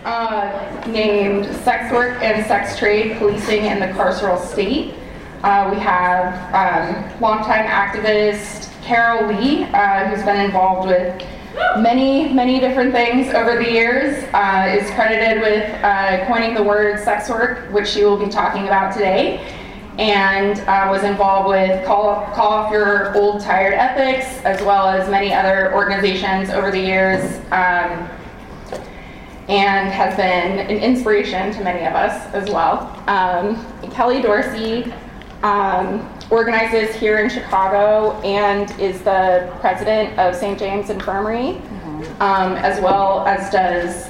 named Sex Work and Sex Trade Policing in the Carceral State. We have longtime activist Carol Lee, who's been involved with many different things over the years, is credited with coining the word sex work, which she will be talking about today, and was involved with Call Off Your Old Tired Ethics, as well as many other organizations over the years, and has been an inspiration to many of us as well. Kelly Dorsey organizes here in Chicago and is the president of St. James Infirmary, as well as does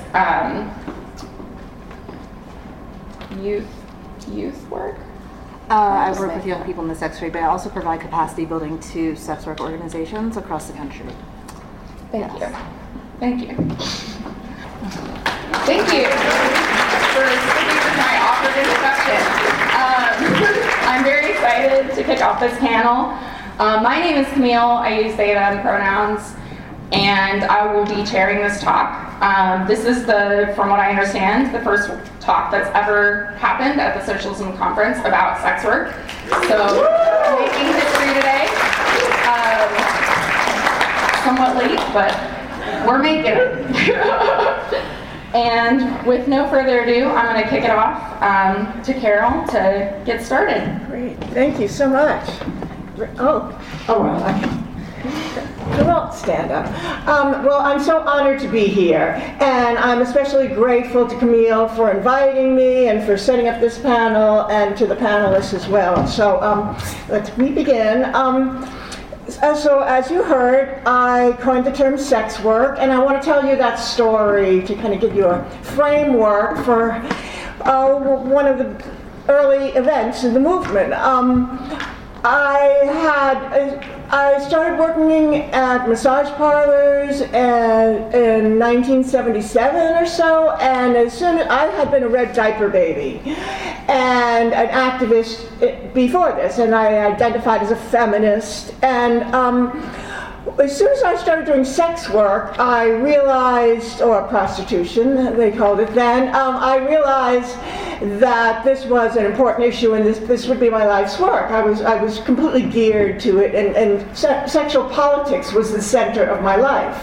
youth work. I work with young people in the sex trade, but I also provide capacity building to sex work organizations across the country. Thank you. Thank you for sticking with my awkward introduction. I'm very excited to kick off this panel. My name is Camille. I use they, them pronouns, and I will be chairing this talk. This is from what I understand, the first talk that's ever happened at the Socialism Conference about sex work. So, making history today. Somewhat late, but we're making it. And with no further ado, I'm going to kick it off to Carol to get started. Great, thank you so much. Well, I won't stand up. Well, I'm so honored to be here, and I'm especially grateful to Camille for inviting me and for setting up this panel, and to the panelists as well. So let me begin. So as you heard, I coined the term sex work, and I want to tell you that story to kind of give you a framework for one of the early events in the movement. I started working at massage parlors in 1977 or so, and as soon as I had been a red diaper baby and an activist before this, and I identified as a feminist, and as soon as I started doing sex work, I realized, or prostitution, they called it then, I realized that this was an important issue and this would be my life's work. I was completely geared to it, and sexual politics was the center of my life.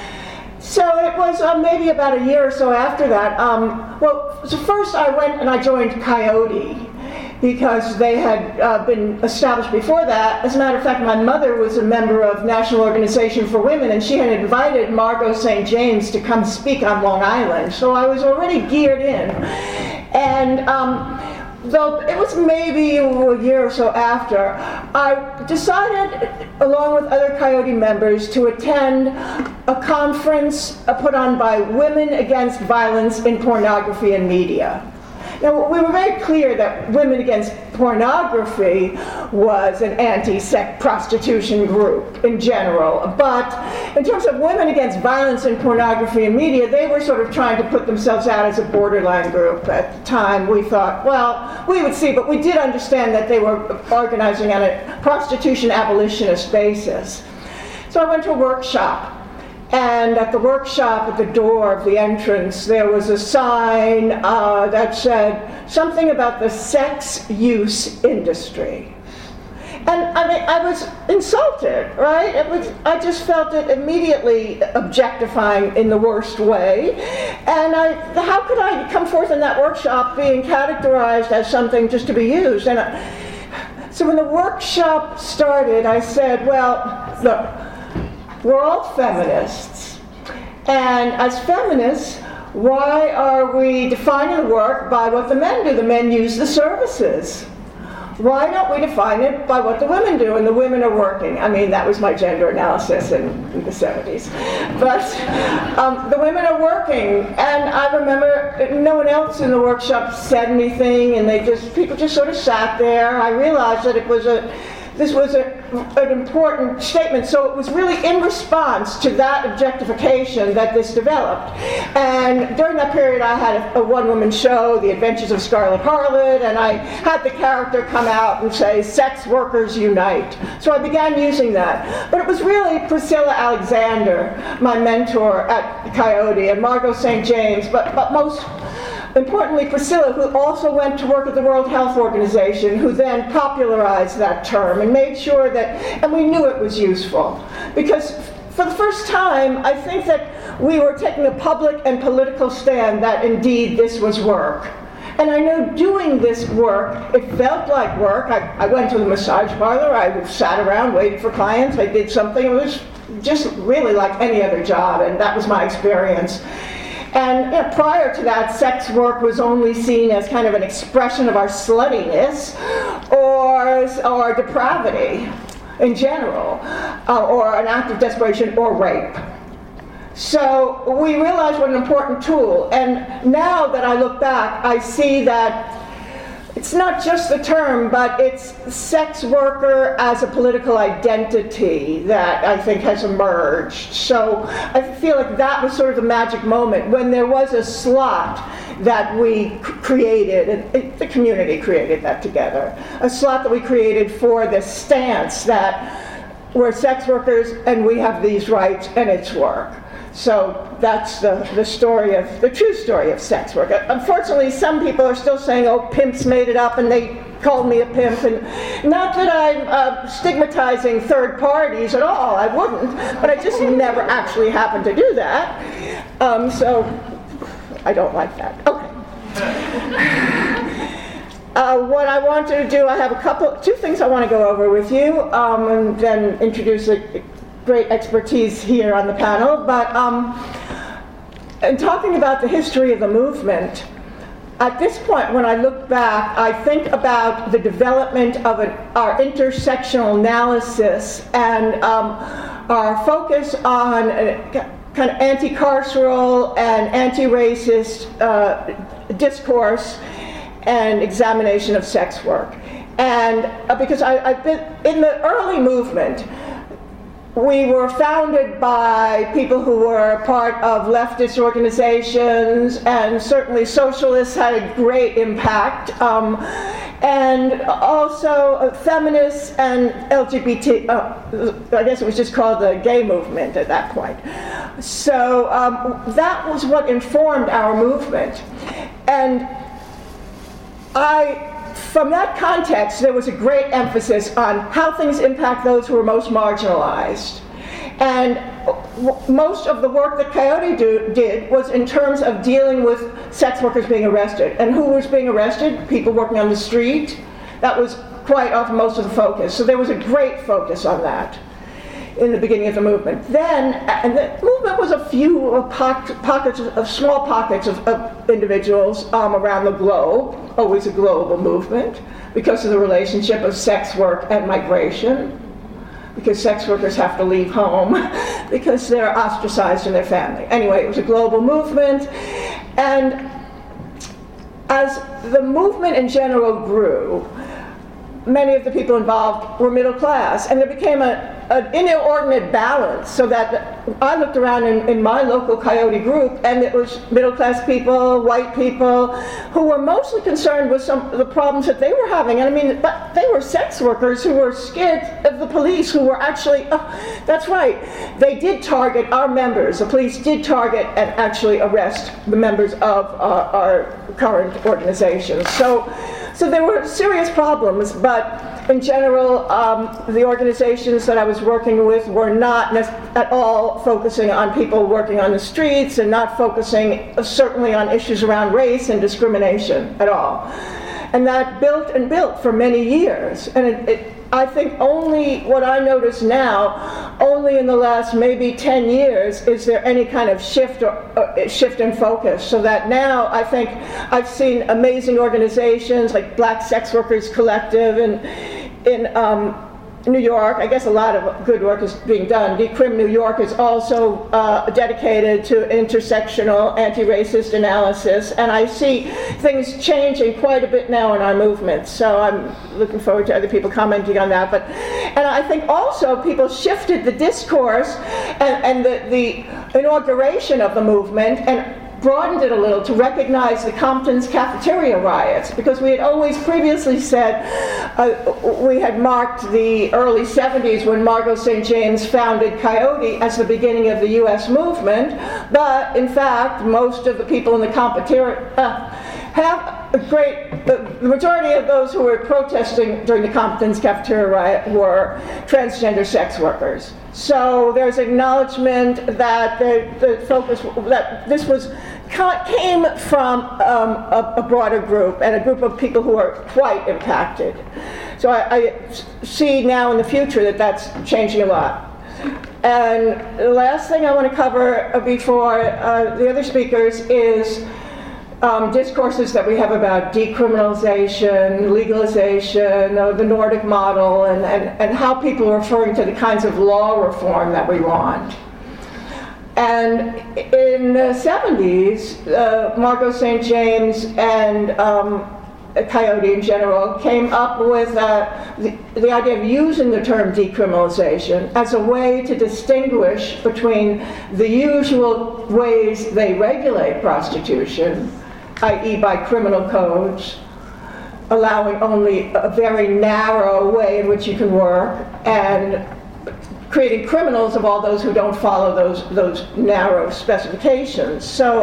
So it was maybe about a year or so after that. So first I went and I joined Coyote, because they had been established before that. As a matter of fact, my mother was a member of National Organization for Women, and she had invited Margot St. James to come speak on Long Island. So I was already geared in. And though it was maybe a year or so after, I decided, along with other Coyote members, to attend a conference put on by Women Against Violence in Pornography and Media. Now, we were very clear that Women Against Pornography was an anti-sex prostitution group in general, but in terms of Women Against Violence in Pornography and Media, they were sort of trying to put themselves out as a borderline group. At the time, we thought, well, we would see, but we did understand that they were organizing on a prostitution abolitionist basis. So I went to a workshop. And at the workshop, at the door of the entrance, there was a sign that said something about the sex use industry. And I mean, I was insulted, right? I just felt it immediately objectifying in the worst way. And how could I come forth in that workshop being categorized as something just to be used? And so when the workshop started, I said, well, look, we're all feminists, and as feminists, why are we defining work by what the men do? The men use the services. Why don't we define it by what the women do? And the women are working. I mean, that was my gender analysis in the 70s. But the women are working, and I remember no one else in the workshop said anything, and people just sort of sat there. I realized that it was this was an important statement. So it was really in response to that objectification that this developed. And during that period, I had a one-woman show, The Adventures of Scarlet Harlot, and I had the character come out and say, "Sex workers unite." So I began using that. But it was really Priscilla Alexander, my mentor at Coyote, and Margot St. James, but most importantly, Priscilla, who also went to work at the World Health Organization, who then popularized that term and made sure that, and we knew it was useful. Because for the first time, I think that we were taking a public and political stand that indeed this was work. And I know doing this work, it felt like work. I went to the massage parlor, I sat around waiting for clients, I did something. It was just really like any other job, and that was my experience. And prior to that, sex work was only seen as kind of an expression of our sluttiness or depravity in general, or an act of desperation or rape. So we realized what an important tool. And now that I look back, I see that it's not just the term, but it's sex worker as a political identity that I think has emerged. So I feel like that was sort of the magic moment when there was a slot that we created, and the community created that together. A slot that we created for this stance that we're sex workers and we have these rights and it's work. So that's the true story of sex work. Unfortunately, some people are still saying, "Oh, pimps made it up," and they called me a pimp. And not that I'm stigmatizing third parties at all, I wouldn't, but I just never actually happened to do that. So I don't like that. Okay. What I wanted to do, I have two things I want to go over with you, and then introduce a great expertise here on the panel, but in talking about the history of the movement, at this point when I look back, I think about the development of our intersectional analysis and our focus on kind of anti-carceral and anti-racist discourse and examination of sex work. And because I've been in the early movement, we were founded by people who were part of leftist organizations, and certainly socialists had a great impact, and also feminists and LGBT, I guess it was just called the gay movement at that point. So that was what informed our movement. And from that context, there was a great emphasis on how things impact those who are most marginalized. And most of the work that Coyote did was in terms of dealing with sex workers being arrested. And who was being arrested? People working on the street. That was quite often most of the focus. So there was a great focus on that in the beginning of the movement. Then, and the movement was a few small pockets of individuals around the globe, always a global movement, because of the relationship of sex work and migration, because sex workers have to leave home, because they're ostracized in their family. Anyway, it was a global movement, and as the movement in general grew, many of the people involved were middle class, and there became an inordinate balance, so that I looked around in my local Coyote group, and it was middle class people, white people, who were mostly concerned with some of the problems that they were having. And I mean, but they were sex workers who were scared of the police, who were actually, that's right, they did target our members. The police did target and actually arrest the members of our current organization. So there were serious problems, but in general, the organizations that I was working with were not at all focusing on people working on the streets, and not focusing certainly on issues around race and discrimination at all. And that built and built for many years. And I think only what I notice now, only in the last maybe 10 years, is there any kind of shift in focus. So that now I think I've seen amazing organizations like Black Sex Workers Collective in New York, I guess a lot of good work is being done. Decrim New York is also dedicated to intersectional anti-racist analysis, and I see things changing quite a bit now in our movement. So I'm looking forward to other people commenting on that. And I think also people shifted the discourse and the inauguration of the movement and broadened it a little to recognize the Compton's cafeteria riots, because we had always previously said we had marked the early 70s when Margot St. James founded Coyote as the beginning of the U.S. movement, but in fact most of the people in the cafeteria the majority of those who were protesting during the Compton's cafeteria riot were transgender sex workers. So there's acknowledgement that the focus, that this came from a broader group and a group of people who are quite impacted. So I see now in the future that that's changing a lot. And the last thing I want to cover before the other speakers is discourses that we have about decriminalization, legalization, the Nordic model, and how people are referring to the kinds of law reform that we want. And in the 70s, Margot St. James and Coyote in general came up with the idea of using the term decriminalization as a way to distinguish between the usual ways they regulate prostitution, i.e. by criminal codes, allowing only a very narrow way in which you can work, and creating criminals of all those who don't follow those narrow specifications. So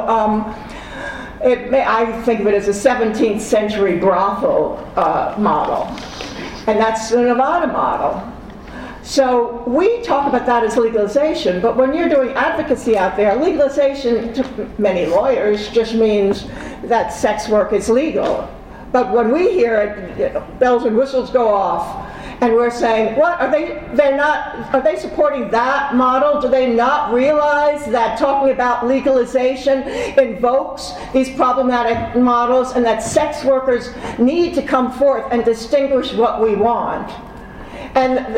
I think of it as a 17th century brothel model, and that's the Nevada model. So we talk about that as legalization, but when you're doing advocacy out there, legalization to many lawyers just means that sex work is legal. But when we hear it, bells and whistles go off, and we're saying, what, are they supporting that model? Do they not realize that talking about legalization invokes these problematic models, and that sex workers need to come forth and distinguish what we want? And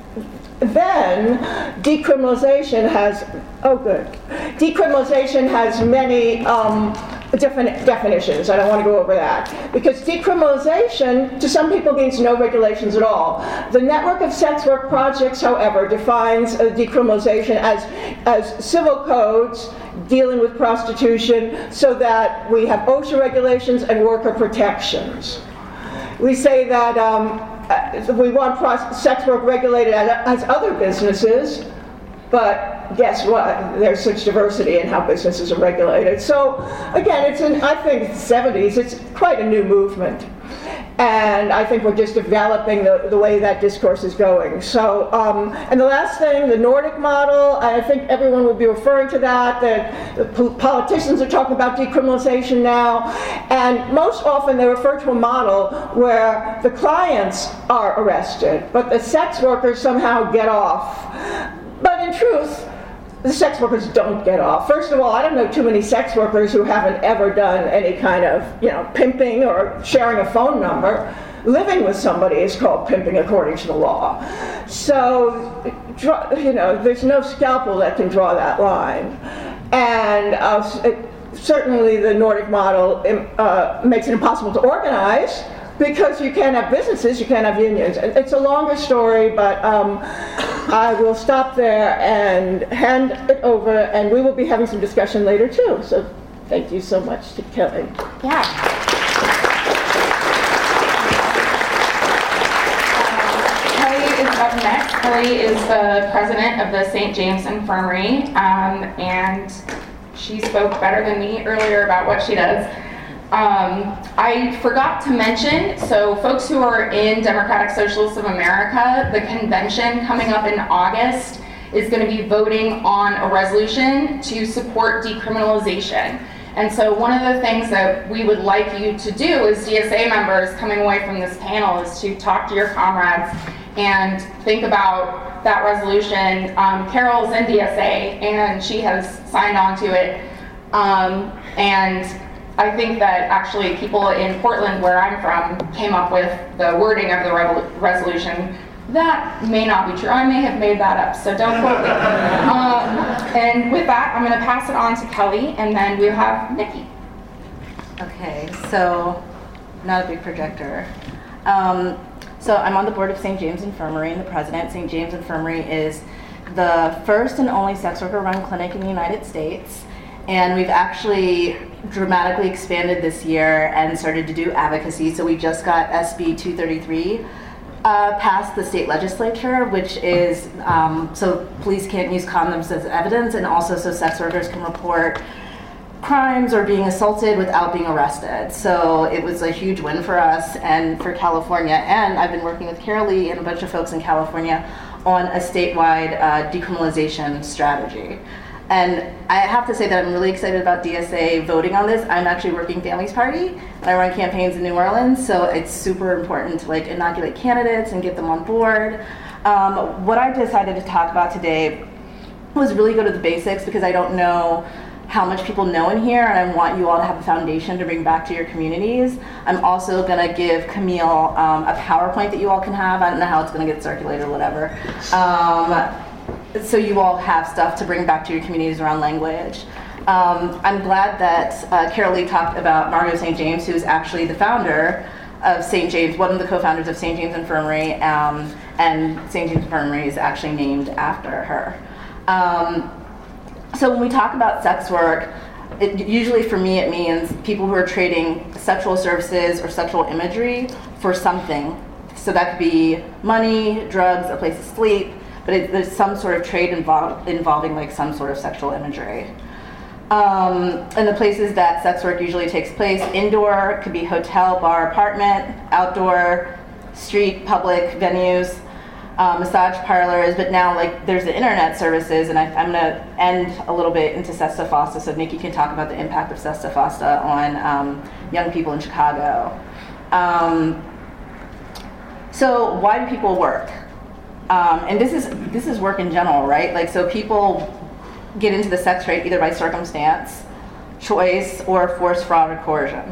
then decriminalization has, decriminalization has many different definitions. I don't want to go over that, because decriminalization to some people means no regulations at all. The Network of Sex Work Projects, however, defines decriminalization as civil codes dealing with prostitution, so that we have OSHA regulations and worker protections. We say that we want sex work regulated as other businesses, but guess what? There's such diversity in how businesses are regulated. So again, I think it's the 70s, it's quite a new movement. And I think we're just developing the way that discourse is going. So, and the last thing, the Nordic model, I think everyone will be referring to that the politicians are talking about decriminalization now, and most often they refer to a model where the clients are arrested, but the sex workers somehow get off. But in truth, the sex workers don't get off. First of all, I don't know too many sex workers who haven't ever done any kind of, pimping or sharing a phone number. Living with somebody is called pimping according to the law. So, there's no scalpel that can draw that line. And certainly the Nordic model makes it impossible to organize, because you can't have businesses, you can't have unions. It's a longer story, but I will stop there and hand it over, and we will be having some discussion later too. So thank you so much to Kelly. Yeah. Kelly is up next. Kelly is the president of the St. James Infirmary, and she spoke better than me earlier about what she does. I forgot to mention, so folks who are in Democratic Socialists of America, the convention coming up in August is going to be voting on a resolution to support decriminalization. And so one of the things that we would like you to do as DSA members coming away from this panel is to talk to your comrades and think about that resolution. Carol's in DSA and she has signed on to it. And I think that actually people in Portland, where I'm from, came up with the wording of the resolution That may not be true. I may have made that up, so don't quote me. And with that, I'm going to pass it on to Kelly, and then we'll have Nikki. Okay, so not a big projector. So I'm on the board of St. James Infirmary and the president. St. James Infirmary is the first and only sex worker run clinic in the United States. And we've actually dramatically expanded this year and started to do advocacy. So we just got SB 233 passed the state legislature, which is so police can't use condoms as evidence, and also so sex workers can report crimes or being assaulted without being arrested. So it was a huge win for us and for California. And I've been working with Carol Lee and a bunch of folks in California on a statewide decriminalization strategy. And I have to say that I'm really excited about DSA voting on this. I'm actually working Families Party, and I run campaigns in New Orleans, so it's super important to like inoculate candidates and get them on board. What I decided to talk about today was really go to the basics, because I don't know how much people know in here, and I want you all to have a foundation to bring back to your communities. I'm also gonna give Camille a PowerPoint that you all can have. I don't know how it's gonna get circulated or whatever. So you all have stuff to bring back to your communities around language. I'm glad that Carol Lee talked about Margot St. James, who is actually the founder of St. James, one of the co-founders of St. James Infirmary, and St. James Infirmary is actually named after her. So when we talk about sex work, usually for me it means people who are trading sexual services or sexual imagery for something. So that could be money, drugs, a place to sleep, but there's some sort of trade involving like some sort of sexual imagery. And the places that sex work usually takes place, indoor, could be hotel, bar, apartment, outdoor, street, public venues, massage parlors, but now like there's the internet services, and I'm gonna end a little bit into Sesta Fosta, so Nikki can talk about the impact of Sesta Fosta on young people in Chicago. So why do people work? And this is work in general, right? Like, so people get into the sex trade either by circumstance, choice, or force, fraud, or coercion.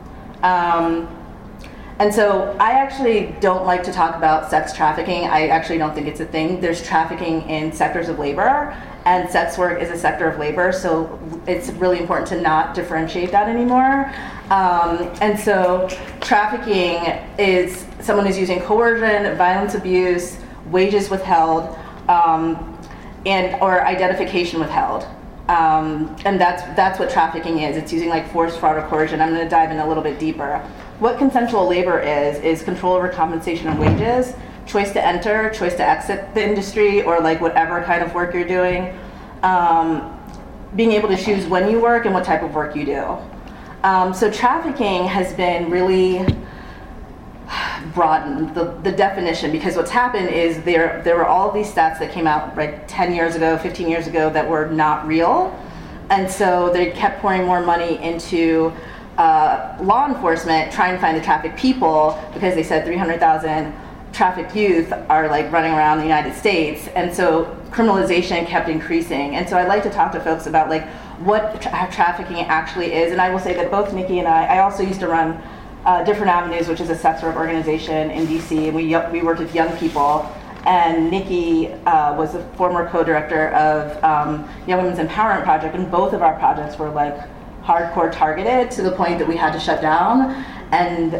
And so I actually don't like to talk about sex trafficking. I actually don't think it's a thing. There's trafficking in sectors of labor, and sex work is a sector of labor, so it's really important to not differentiate that anymore. And so trafficking is someone who's using coercion, violence, abuse, wages withheld, and or identification withheld. And that's what trafficking is. It's using like force, fraud, or coercion. I'm going to dive in a little bit deeper. What consensual labor is control over compensation and wages, choice to enter, choice to exit the industry, or like whatever kind of work you're doing, being able to choose when you work and what type of work you do. So trafficking has been really broadened, the definition, because what's happened is there were all of these stats that came out like 10 years ago, 15 years ago that were not real. And so they kept pouring more money into law enforcement trying to find the trafficked people, because they said 300,000 trafficked youth are like running around the United States, and so criminalization kept increasing. And so I'd like to talk to folks about like what trafficking actually is. And I will say that both Nikki and I also used to run Different Avenues, which is a sex work organization in DC, and we worked with young people. And Nikki was a former co-director of Young Women's Empowerment Project, and both of our projects were like hardcore targeted to the point that we had to shut down. And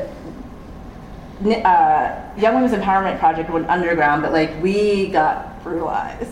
Young Women's Empowerment Project went underground, but like we got brutalized.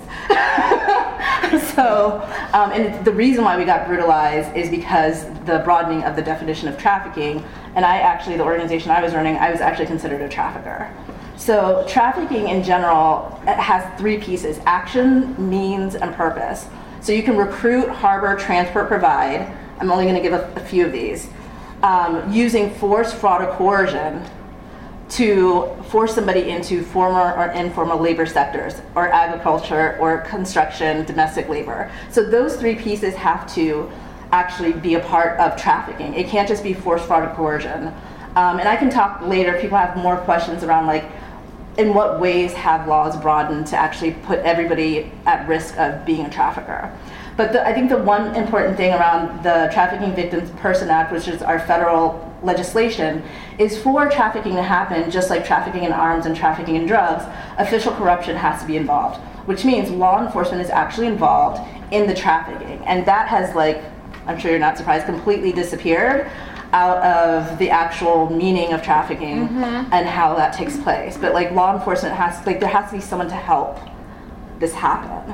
So, and the reason why we got brutalized is because the broadening of the definition of trafficking. And the organization I was running, I was actually considered a trafficker. So trafficking in general has three pieces: action, means, and purpose. So you can recruit, harbor, transport, provide. I'm only going to give a few of these. Using force, fraud, or coercion to force somebody into formal or informal labor sectors, or agriculture, or construction, domestic labor. So those three pieces have to actually be a part of trafficking. It can't just be force, fraud, or coercion. And I can talk later if people have more questions around like, in what ways have laws broadened to actually put everybody at risk of being a trafficker. But I think the one important thing around the Trafficking Victims Person Act, which is our federal legislation, is for trafficking to happen, just like trafficking in arms and trafficking in drugs, official corruption has to be involved, which means law enforcement is actually involved in the trafficking. And that has, like, I'm sure you're not surprised, completely disappeared out of the actual meaning of trafficking and how that takes place. But like law enforcement has, like, there has to be someone to help this happen.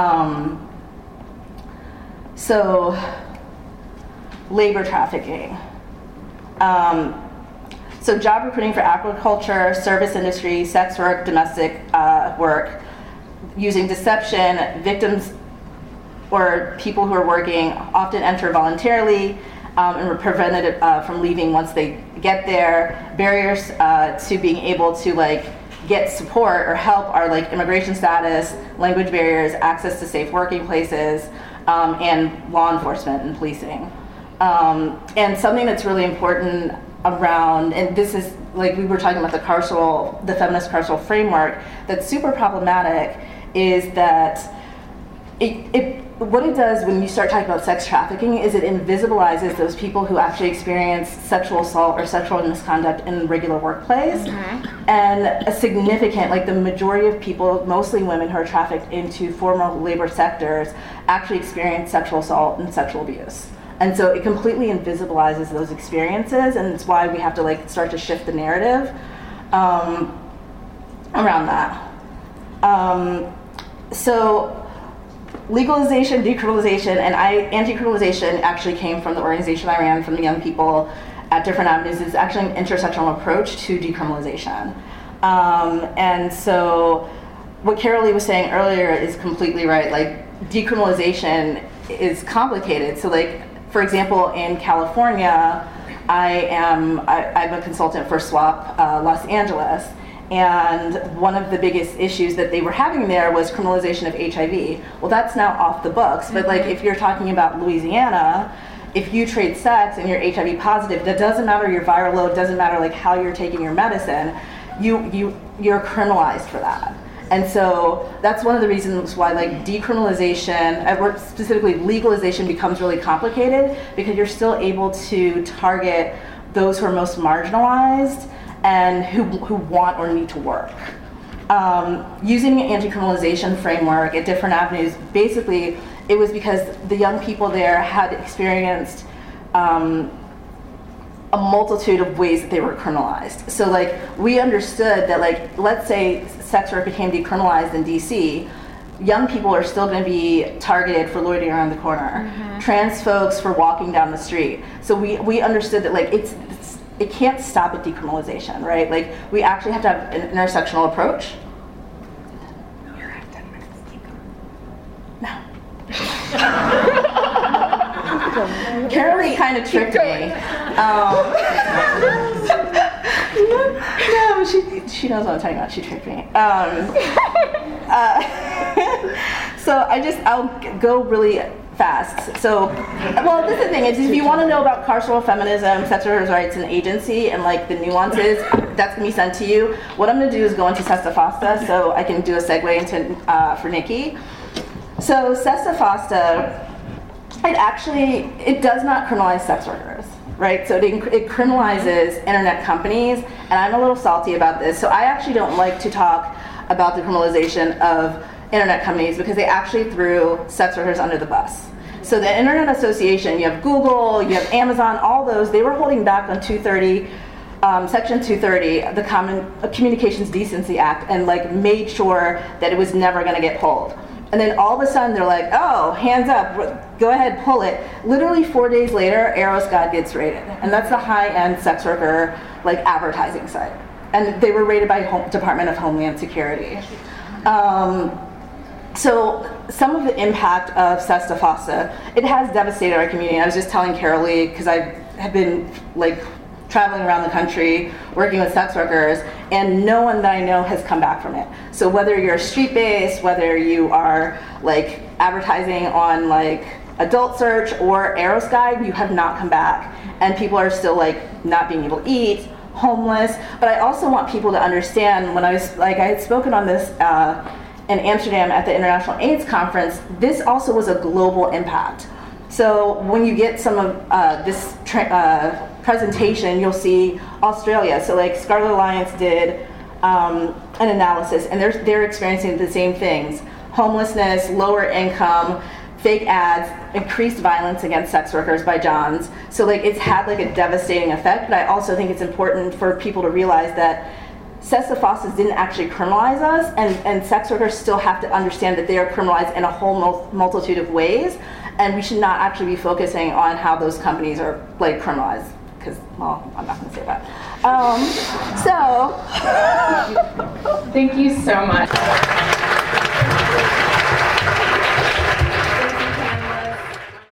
So, labor trafficking. So job recruiting for agriculture, service industry, sex work, domestic work, using deception, victims or people who are working often enter voluntarily and are prevented from leaving once they get there. Barriers to being able to like get support or help are like immigration status, language barriers, access to safe working places, and law enforcement and policing. And something that's really important around, and this is like we were talking about the feminist carceral framework, that's super problematic, is that what it does when you start talking about sex trafficking is it invisibilizes those people who actually experience sexual assault or sexual misconduct in the regular workplace. And a significant, like the majority of people, mostly women who are trafficked into formal labor sectors, actually experience sexual assault and sexual abuse. And so it completely invisibilizes those experiences, and it's why we have to like start to shift the narrative around that. So legalization, decriminalization, and anti-criminalization actually came from the organization I ran, from the young people at different avenues. It's actually an intersectional approach to decriminalization. And so what Carol Lee was saying earlier is completely right. Like decriminalization is complicated. So like, for example, in California, I'm a consultant for SWAP Los Angeles. And one of the biggest issues that they were having there was criminalization of HIV. Well, that's now off the books, but like if you're talking about Louisiana, if you trade sex and you're HIV positive, that doesn't matter your viral load, doesn't matter like how you're taking your medicine, you're criminalized for that. And so that's one of the reasons why like decriminalization, or specifically legalization, becomes really complicated, because you're still able to target those who are most marginalized and who want or need to work. Using the anti-criminalization framework at different avenues, basically it was because the young people there had experienced a multitude of ways that they were criminalized. So like we understood that like, let's say sex work became decriminalized in DC, young people are still going to be targeted for loitering around the corner. Trans folks for walking down the street. So we understood that like it can't stop at decriminalization, right? Like we actually have to have an intersectional approach. You're at 10 minutes, keep going. Carol Lee kind of tricked me. No, she knows what I'm talking about. She tricked me. So I'll go really fast. So, well, this is the thing, is if you want to know about carceral feminism, sex workers' rights, and agency, and like the nuances, that's going to be sent to you. What I'm going to do is go into Sesta FOSTA, so I can do a segue into for Nikki. So Sesta FOSTA, it does not criminalize sex workers, right? So it criminalizes internet companies, and I'm a little salty about this. So I actually don't like to talk about the criminalization of internet companies because they actually threw sex workers under the bus. So the Internet Association, you have Google, you have Amazon, all those, they were holding back on 230, Section 230, the Common Communications Decency Act, and like made sure that it was never going to get pulled. And then all of a sudden they're like, oh, hands up, go ahead, pull it. Literally 4 days later, Aeroscot gets raided. And that's the high-end sex worker like advertising site. And they were raided by Department of Homeland Security. So some of the impact of Sesta FOSTA, it has devastated our community. I was just telling Carol Lee, because I have been like traveling around the country working with sex workers, and no one that I know has come back from it. So whether you're street-based, whether you are like advertising on like Adult Search or Eros Guide, you have not come back. And people are still like not being able to eat, homeless. But I also want people to understand, when I had spoken on this in Amsterdam at the International AIDS Conference, this also was a global impact. So when you get some of this presentation, you'll see Australia. So like Scarlet Alliance did an analysis, and they're experiencing the same things: homelessness, lower income, fake ads, increased violence against sex workers by Johns. So like it's had like a devastating effect, but I also think it's important for people to realize that Cessa FOSTA didn't actually criminalize us, and sex workers still have to understand that they are criminalized in a whole multitude of ways, and we should not actually be focusing on how those companies are like criminalized, because, well, I'm not going to say that. Thank you so much.